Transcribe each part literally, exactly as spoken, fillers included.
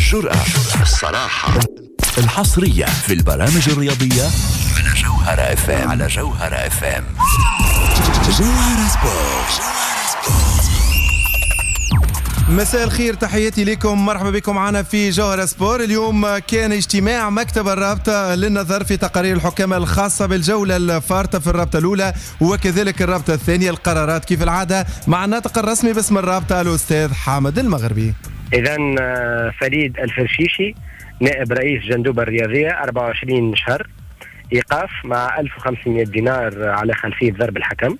الجرأة، الصراحة، الحصرية في البرامج الرياضية على جوهرة اف ام. على جوهرة اف ام. جوهرة سبورت. مساء الخير، تحياتي لكم، مرحبا بكم معنا في جوهرة سبور. اليوم كان اجتماع مكتب الرابطة للنظر في تقارير الحكام الخاصة بالجولة الفارطة في الرابطة الأولى وكذلك الرابطة الثانية. القرارات كيف العادة مع الناطق الرسمي باسم الرابطة الأستاذ حامد المغربي. إذن فريد الفرشيشي نائب رئيس جندوبة الرياضية أربعة وعشرين شهر إيقاف مع ألف وخمسمائة دينار على خلفية ضرب الحكم.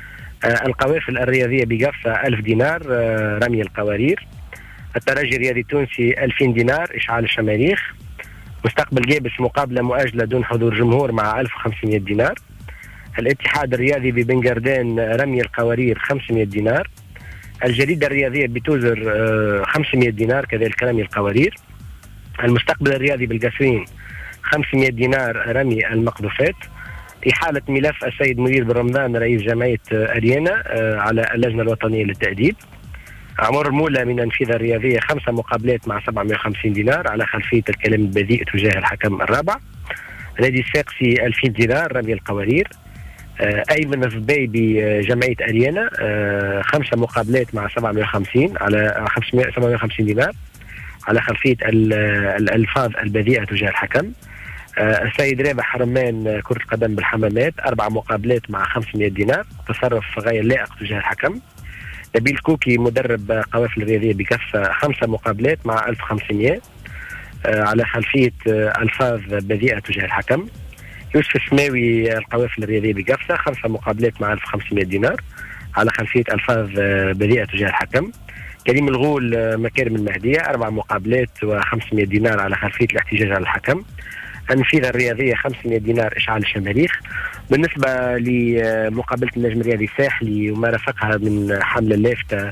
القوافل الرياضية بقفة ألف دينار رمي القوارير. الترجي الرياضي التونسي ألفين دينار إشعال الشماريخ. مستقبل جابس مقابلة مؤجلة دون حضور جمهور مع ألف وخمسمائة دينار. الاتحاد الرياضي ببنغردان رمي القوارير خمسمائة دينار. الجريدة الرياضية بتوزر خمسمائة دينار كذلك رمي القوارير. المستقبل الرياضي بالقصرين خمسمائة دينار رمي المقذوفات. إحالة ملف السيد منير بن رمضان رئيس جمعية أريانا على اللجنة الوطنية للتأديب. عمر المولى من الأنشطة الرياضية خمسة مقابلات مع سبعمائة وخمسين دينار على خلفية الكلام البذيء تجاه الحكم الرابع. نادي الساقسي ألفين دينار رمي القوارير. أيمن الزبي بجمعية أريانا خمسة مقابلات مع سبعمائة وخمسين على سبعمائة وخمسين دينار على خلفية الألفاظ البذيئة تجاه الحكم. السيد رابح حرمان كرة قدم بالحمامات أربع مقابلات مع خمسمائة دينار تصرف غير لائق تجاه الحكم. نبيل كوكي مدرب قوافل الرياضية بكفة خمسة مقابلات مع ألف وخمسمائة على خلفية ألفاظ بذيئة تجاه الحكم. يوسف السماوي القوافل الرياضية بكفة خمسة مقابلات مع ألف وخمسمائة دينار على خلفية ألفاظ بذيئة تجاه الحكم. كريم الغول مكارم المهدية أربع مقابلات وخمسمائة دينار على خلفية الاحتجاج على الحكم. النفيذة الرياضية خمسمائة دينار إشعال الشماريخ. بالنسبة لمقابلة النجم الرياضي الساحلي وما رافقها من حملة اللافتة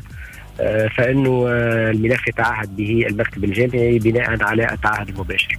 فإنه الملف يتعهد به المكتب الجامعي بناء على التعهد المباشر.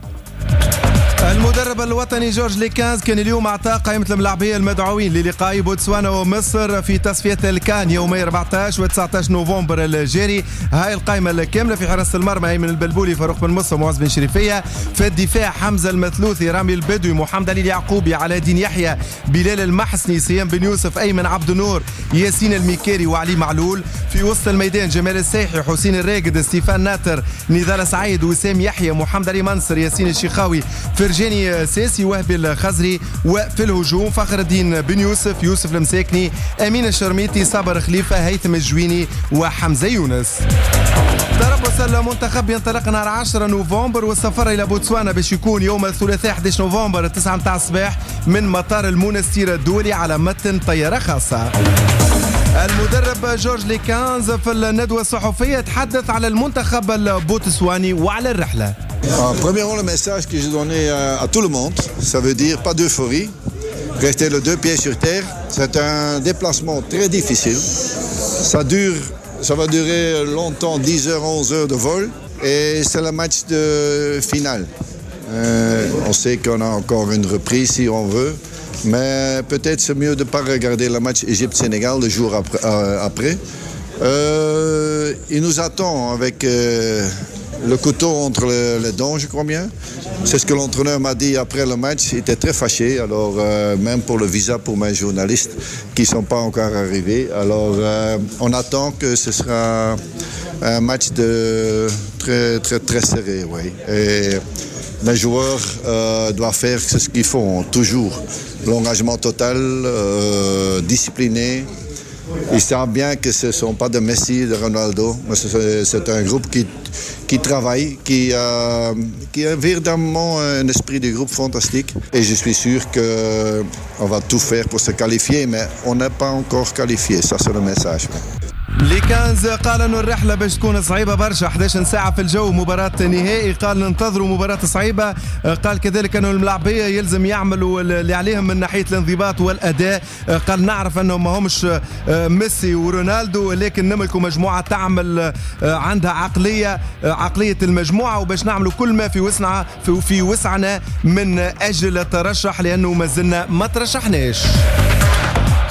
المدرب الوطني جورج ليكانز كان اليوم أعطى قائمة الملاعبية المدعوين للقاء بوتسوانا ومصر في تصفية الكان يومي أربعة عشر و تسعة عشر نوفمبر الجاري. هاي القائمة الكاملة: في حراسة المرمى أيمن البلبولي، فاروق بن مصر، معز بن شريفية. في الدفاع حمزة المثلوثي، رامي البدوي، محمد علي اليعقوبي، علاء الدين يحيى، بلال المحسني، سيام بن يوسف، أيمن عبد النور، ياسين الميكاري وعلي معلول. في وسط الميدان جمال السيحي، حسين الراقد، ستيفان ناتر، نضال سعيد، وسام يحيى، محمد علي منصر، ياسين الشيخاوي، فرجاني ساسي، وهبي الخزري. وفي الهجوم فخر الدين بن يوسف، يوسف المساكني، أمين الشرميتي، صابر خليفة، هيثم الجويني وحمزة يونس. تربص المنتخب ينطلق نهار عشرة نوفمبر والسفر إلى بوتسوانا باش يكون يوم الثلاثاء أحد عشر نوفمبر التاسعة متاع الصباح من مطار المونستير الدولي على متن طيارة خاصة. المدرب جورج ليكانز في الندوة الصحفية تحدث على المنتخب البوتسواني وعلى الرحلة. Alors, premièrement, le message que j'ai donné à, à tout le monde, ça veut dire pas d'euphorie, rester les deux pieds sur terre. C'est un déplacement très difficile. Ça dure, ça va durer longtemps, dix heures, onze heures de vol, et c'est le match de finale. Euh, on sait qu'on a encore une reprise si on veut, mais peut-être c'est mieux de ne pas regarder le match Égypte-Sénégal le jour après. Euh, après. Euh, il nous attend avec euh, le couteau entre les, les dents, je crois bien. C'est ce que l'entraîneur m'a dit après le match. Il était très fâché. Alors, euh, même pour le visa pour mes journalistes qui ne sont pas encore arrivés. Alors, euh, on attend que ce sera un match de très, très, très serré. Oui. Et les joueurs euh, doivent faire ce qu'ils font toujours. L'engagement total, euh, discipliné. Ils savent bien que ce ne sont pas de Messi, de Ronaldo, mais c'est un groupe qui, qui travaille, qui a, qui a véritablement un esprit de groupe fantastique. Et je suis sûr qu'on va tout faire pour se qualifier, mais on n'est pas encore qualifié. Ça, c'est le message. ليكانز قال انه الرحله باش تكون صعيبه برشا، أحد عشر ساعه في الجو، مباراه نهائي. قال ننتظروا مباراه صعيبه. قال كذلك انه الملاعبيه يلزم يعملوا اللي عليهم من ناحيه الانضباط والاداء. قال نعرف انهم ما همش ميسي ورونالدو، لكن نملكوا مجموعه تعمل عندها عقليه عقليه المجموعه، وباش نعملوا كل ما في وسعنا في وسعنا من اجل الترشح، لانه ما زلنا ما ترشحناش.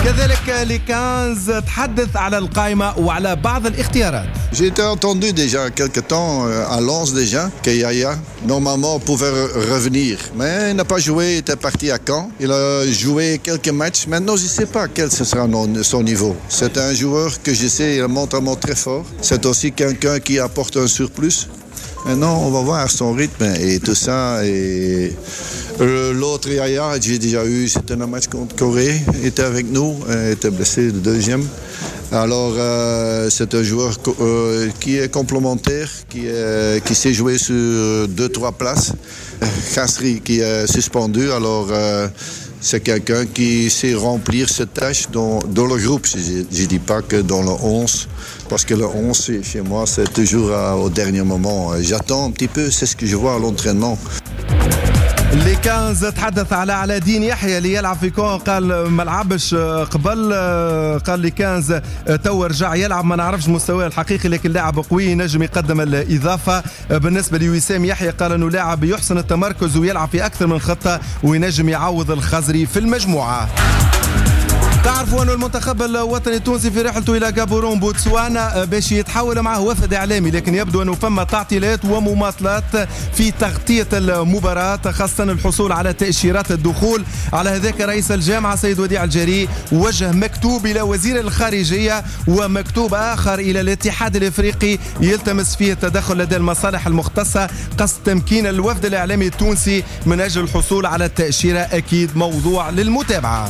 كذلك ليكانز تحدث على القائمة وعلى بعض الاختيارات. J'ai été entendu déjà quelque temps à Lens déjà que Yaya normalement pouvait revenir, mais il n'a pas joué, il était parti à Caen. Il a joué quelques matchs. Maintenant, je ne sais pas quel ce sera son niveau. C'est un joueur que je sais, il est mentalement très fort. C'est aussi quelqu'un qui apporte un surplus. Maintenant, on va voir son rythme et tout ça. Et l'autre Yaya, j'ai déjà eu, c'était un match contre Corée, il était avec nous, il était blessé le deuxième. Alors, euh, c'est un joueur euh, qui est complémentaire, qui, est, qui sait jouer sur deux, trois places. Khasri qui est suspendu, alors euh, c'est quelqu'un qui sait remplir cette tâche dans, dans le groupe. Je ne dis pas que dans le onze, parce que le onze, chez moi, c'est toujours à, au dernier moment. J'attends un petit peu, c'est ce que je vois à l'entraînement. ليكانز تحدث على علاء الدين يحيى اللي يلعب في كون، قال ما لعبش قبل، قال ليكانز تو رجع يلعب، ما نعرفش مستواه الحقيقي لكن لاعب قوي نجم يقدم الإضافة. بالنسبة لوسام يحيى قال انه لاعب يحسن التمركز ويلعب في اكثر من خطة وينجم يعوض الخزري في المجموعة. تعرفوا أن المنتخب الوطني التونسي في رحلته إلى غابورون بوتسوانا باش يتحول معه وفد إعلامي، لكن يبدو أنه فما تعطيلات ومماطلات في تغطية المباراة، خاصة الحصول على تأشيرات الدخول. على هذاك رئيس الجامعة سيد وديع الجري وجه مكتوب إلى وزير الخارجية ومكتوب آخر إلى الاتحاد الإفريقي يلتمس فيه التدخل لدى المصالح المختصة قصد تمكين الوفد الإعلامي التونسي من أجل الحصول على التأشيرة. أكيد موضوع للمتابعة.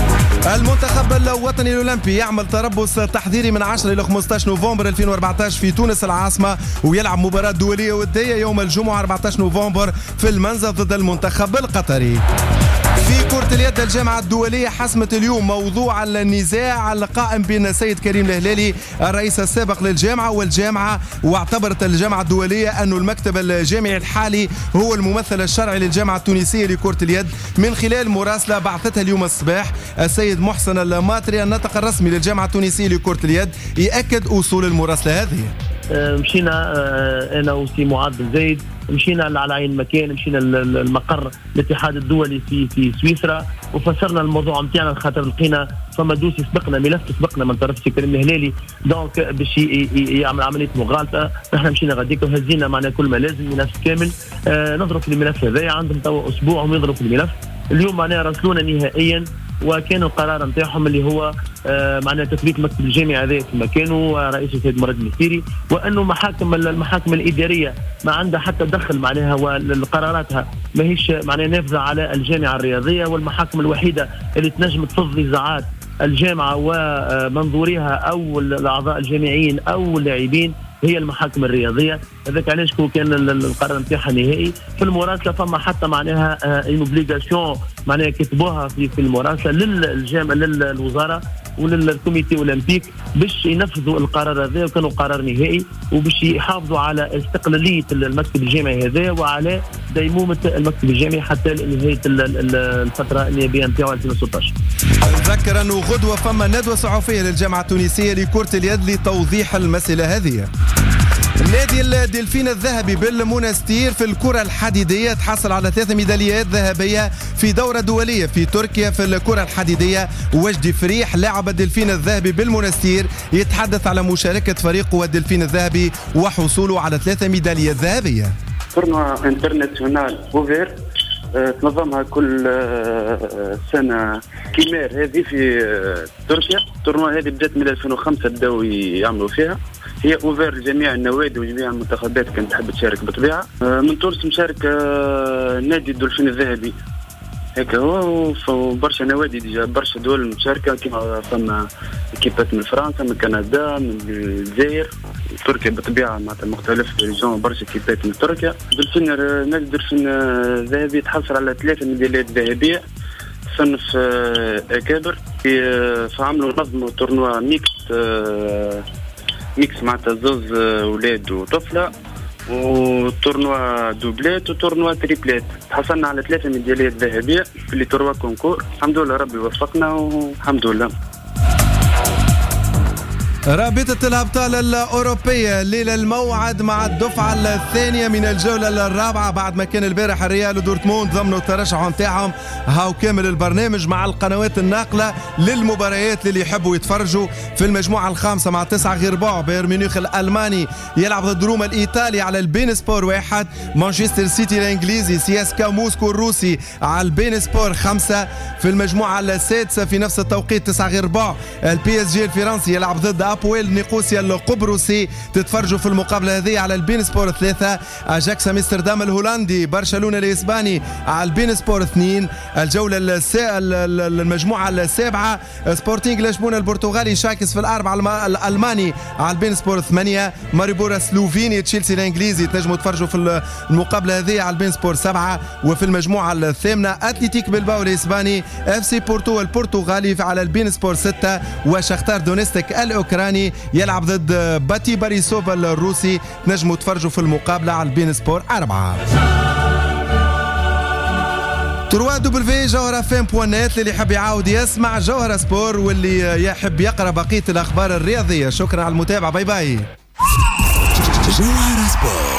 المنتخب الوطني الأولمبي يعمل تربص تحضيري من عشرة إلى خمسة عشر نوفمبر ألفين وأربعة عشر في تونس العاصمة، ويلعب مباراة دولية ودية يوم الجمعة أربعة عشر نوفمبر في المنزل ضد المنتخب القطري. في كرة اليد الجامعة الدولية حسمت اليوم موضوع النزاع القائم بين السيد كريم الهلالي الرئيس السابق للجامعة والجامعة، واعتبرت الجامعة الدولية أن المكتب الجامعي الحالي هو الممثل الشرعي للجامعة التونسية لكرة اليد من خلال مراسلة بعثتها اليوم الصباح. السيد محسن الماطري الناطق الرسمي للجامعة التونسية لكرة اليد يأكد وصول المراسلة هذه. مشينا انا وسي معاذ بن زايد، مشينا على عين مكان، مشينا المقر الاتحاد الدولي في في سويسرا وفسرنا الموضوع نتاعنا، خاطر لقينا فما دوسي سبقنا، ملف سبقنا من طرف سي كريم الهلالي دونك باش يعمل عمليه مغالطه. نحن مشينا غاديك وهزينا معنا كل ما لازم، ملف كامل آه نضرب في الملف هذايا، عندهم توا اسبوع هم يضربوا في الملف. اليوم معناها راسلونا نهائيا وكان القرار نتاعهم اللي هو آه معناها تثبيت مكتب الجامعه هذا في مكانه رئيس السيد مراد المسيري، وانه محاكم المحاكم الاداريه ما عندها حتى دخل معناها والقراراتها ماهيش معناها نافذه على الجامعه الرياضيه، والمحاكم الوحيده اللي تنجم تفض نزاعات الجامعه ومنظوريها او الاعضاء الجامعيين او اللاعبين هي المحاكم الرياضيه. هذاك علاش كان القرار نتاعها نهائي. في المراسله فما حتى معناها ايموبليغاسيون معناها كتبوها في في المراسله للجامعه للوزاره وللكوميتي اولمبيك باش ينفذوا القرار هذا، وكانوا قرار نهائي وباش يحافظوا على استقلاليه المكتب الجامعي هذا وعلى ديمومه المكتب الجامعي حتى نهايه الفتره النيابيه نتاعو ألفين وستة عشر. نذكر انه غدوه فما ندوه صحفيه للجامعه التونسيه لكره اليد لتوضيح المساله هذه. نادي الدلفين الذهبي بالمنستير في الكرة الحديدية تحصل على ثلاث ميداليات ذهبية في دورة دولية في تركيا في الكرة الحديدية. وجدي فريح لاعب الدلفين الذهبي بالمنستير يتحدث على مشاركة فريقه الدلفين الذهبي وحصوله على ثلاث ميداليات ذهبية. تورنوا انترناسيونال اوفير تنظمها كل سنة كيمير هذه في تركيا. التورنوا هذه بدات من ألفين وخمسة بداوا يعملوا فيها، هي اوفير لجميع النوادي وجميع المنتخبات كانت تحب تشارك بالطبيعه. من تونس مشارك نادي الدولفين الذهبي هيك هو، وبرشا نوادي ديجا برشا دول مشاركه كيما فما اكيبات من فرنسا من كندا من الجزائر تركيا بالطبيعه معناتها مختلف ريجون برشا اكيبات من تركيا. دولفين نادي الدولفين الذهبي تحصل على ثلاثه ميداليات ذهبيه صنف اكابر. فعملوا نظموا تورنوا ميكس ميكس معناتها زوز ولاد وطفله، وتورنوا دوبلات وتورنوا تريبلات. تحصلنا على ثلاثه ميداليات ذهبيه في لي توروا كونكور، الحمد لله ربي وفقنا والحمد لله. رابطة الأبطال الأوروبية الليلة الموعد مع الدفعة الثانية من الجولة الرابعة بعد ما كان البارح الريال ودورتموند ضمنوا الترشح نتاعهم. هاو كامل البرنامج مع القنوات الناقلة للمباريات اللي يحبوا يتفرجوا. في المجموعة الخامسة مع تسعة غير بعض بايرن ميونخ الألماني يلعب ضد روما الإيطالي على البين سبور واحد. مانشستر سيتي الإنجليزي سي اس كا موسكو الروسي على البين سبور خمسة. في المجموعة السادسة في نفس التوقيت تسعة غير بعض البي اس جي الفرنسي يلعب ضد أبويل نيقوسيا القبرصي. تتفرجوا في المقابلة هذه على البين سبور ثلاثة. أجاكس أمستردام الهولندي برشلونة الإسباني على البين سبور اثنين. الجولة السا... المجموعة السابعة سبورتينغ لشبونة البرتغالي شاكس في الأربعة الألماني على البين سبور ثمانية. ماريبورا سلوفيني تشيلسي الإنجليزي تنجموا تفرجوا في المقابلة هذه على البين سبور سبعة. وفي المجموعة الثامنة أتليتيك بلباو الإسباني اف سي بورتو البرتغالي على البين سبور ستة. وشختار دونيستيك الأوكراني يلعب ضد باتي باريسوف الروسي تنجموا تفرجوا في المقابلة على البين سبور أربعة. تروا دبليو جوهرة فين بوانات اللي يحب يعاود يسمع جوهرة سبور واللي يحب يقرأ بقية الأخبار الرياضية. شكرا على المتابعة. باي باي. جوهرة سبور.